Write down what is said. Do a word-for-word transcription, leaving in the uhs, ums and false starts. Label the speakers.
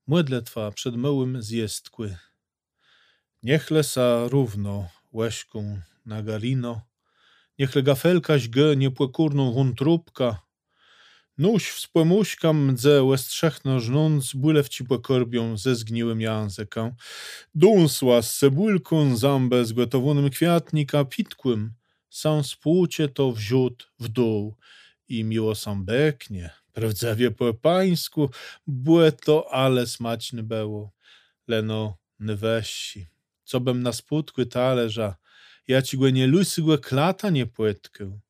Speaker 1: Młodle twa przed mołym zjestkły. Niechle sa równo łeśką na galino, niechle gafelkaś ge niepłekurną wątróbka, nóż wspłemuśkam mdze łestrzechno żnąc, bólew ci pokorbią ze zgniłym języka. Dąsła z cebulką zambę z gotowonym kwiatnika pitkłym, sam spłucie to wziód w dół i miło sam beknie. Prawdzawie po pańsku, błe to ale smaczny było. Leno nywesi, co bym na spódkły talerza, ja ci głę nie lusy głę klata nie płetkę.